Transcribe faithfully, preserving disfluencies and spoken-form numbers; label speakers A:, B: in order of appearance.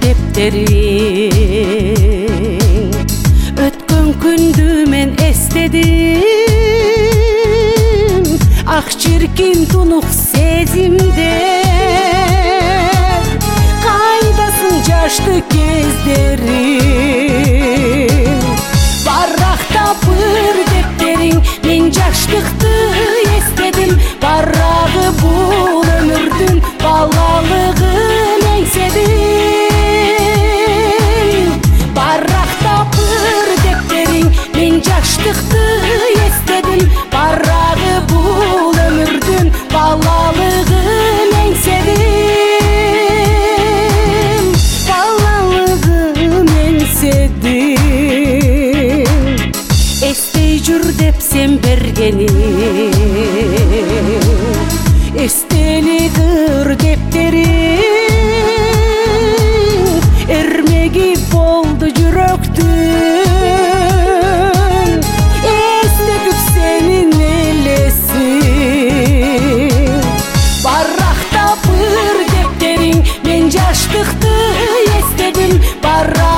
A: defterin. Ötkön kündü men estedim, ah çirkin tunuk sezimde. Kaydasın jaştı кездерим, barrakta pır defterin. Men jaştıkты естедим, barragы бул өмүрдүн балалыгын эңседим. Barrakta pır defterin, men jaştıkты естедим, barragы bul өмүрдүн балалыгын эңседим. Балалыгын эңседим. Эстей жүр деп сен бергеним, эстелигир defterin. Эрмеги болду жүрөктүн, эстетип сенин элесин. Баракта пыр defterin, мен жаштыкты эстедим, барак